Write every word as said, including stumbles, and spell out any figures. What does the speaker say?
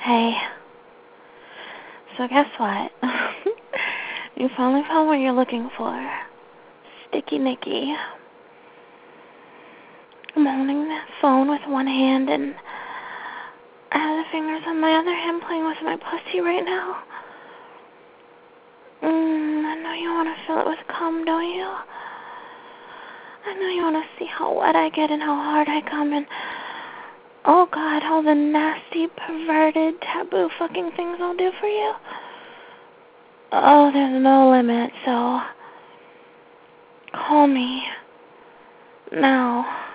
Hey, so guess what? You finally found what you're looking for. Sticky Nicky. I'm holding that phone with one hand and I have the fingers on my other hand playing with my pussy right now. Mm, I know you want to fill it with cum, don't you? I know you want to see how wet I get and how hard I come and oh God, all the nasty, perverted, taboo fucking things I'll do for you. Oh, there's no limit, so call me now.